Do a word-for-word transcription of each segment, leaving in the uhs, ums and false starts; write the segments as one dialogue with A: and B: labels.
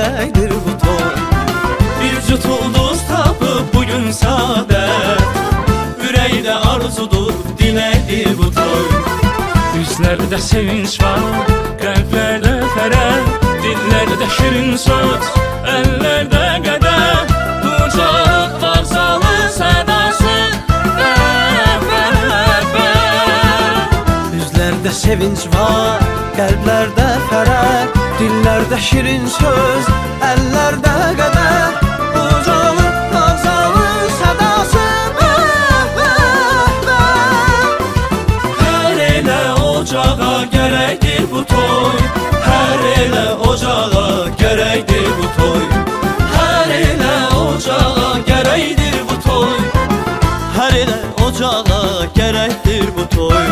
A: gərəkdir bu toy. Bir cüt ulduz tapıb bugün saadət, ürəkdə arzudur, diləkdir bu toy.
B: Üzlərdə sevinç var, qəlblərdə fərəh, dillərdə şirin söz, əllərdə qədəh, ucalıq var salı sədası, bəh, bəh, bəh.
A: Üzlərdə sevinç var, qəlblərdə fərəh, dillərdə şirin söz, əllərdə qədəh, ucalıq var salı sədası, bəh, bəh, bəh.
B: Hər elə ocağa gərəkdir bu toy, hər elə ocağa gərəkdir bu toy, hər elə ocağa gərəkdir bu toy,
A: hər elə ocağa gərəkdir bu toy.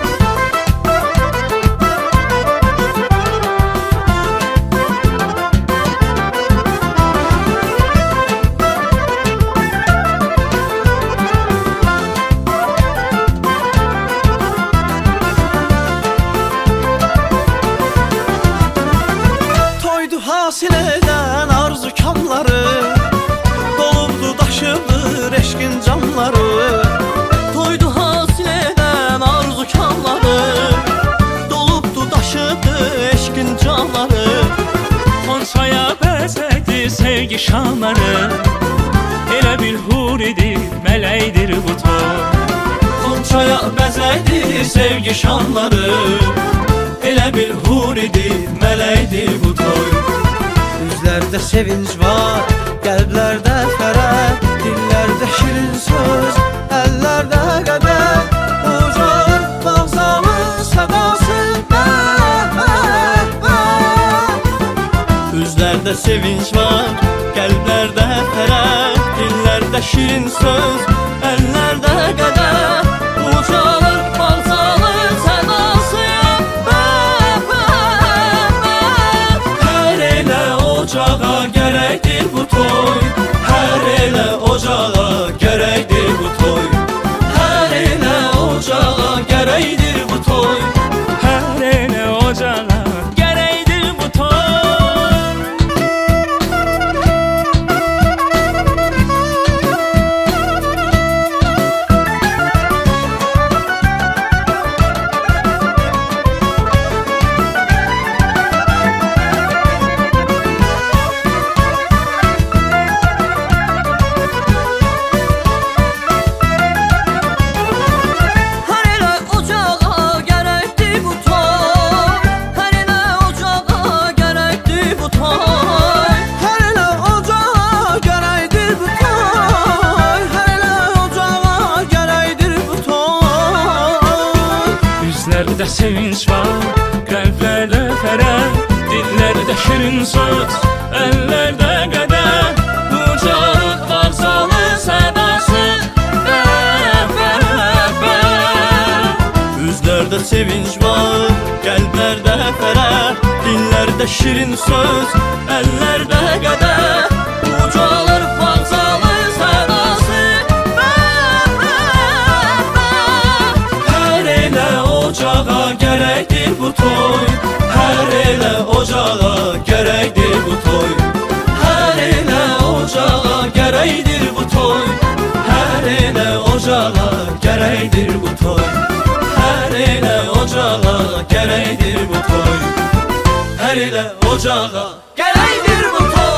A: Hasil edən arzu kamları, dolubdu daşıdır eşqin camları. Toydu hasil edən arzu kamları, dolubdu daşıdır eşqin camları.
B: Xonçaya bəzəkdi sevgi şamları, elə bir huridir, mələkdir bu toy.
A: Xonçaya bəzəkdi sevgi şamları, elə bir huridir, mələkdir bu toy. Üzlərdə sevinç var, qəlblərdə fərəh, dillərdə şirin söz, əllərdə qədəh, ucalır bağzalı sədası, bəh, bəh, bəh. Üzlərdə sevinç var, qəlblərdə fərəh, dillərdə şirin söz, əllərdə qədəh, ucalır bağzalı sədası, bəh, bəh, bəh.
B: Hər elə ocağa gərəkdir bu toy, hər elə ocağa gərəkdir bu toy, hər elə ocağa gərəkdir bu toy, hər elə ocağa gərəkdir bu toy. Üzlərdə sevinç var, qəlblərdə fərəh, dillərdə şirin söz, əllərdə qədəh, ucalıq var salı sədası, bəh, bəh, bəh.
A: Üzlərdə sevinç var, qəlblərdə fərəh, dillərdə şirin söz, əllərdə qədəh, ucalır bağzalı sədası, bəh, bəh, bəh.
B: Hər elə ocağa gərəkdir bu toy, hər elə ocağa gərəkdir bu toy, hər elə ocağa gərəkdir bu toy, hər elə ocağa gərəkdir bu toy, hər elə ocağa gərəkdir bu toy, hər elə ocağa gərəkdir bu toy.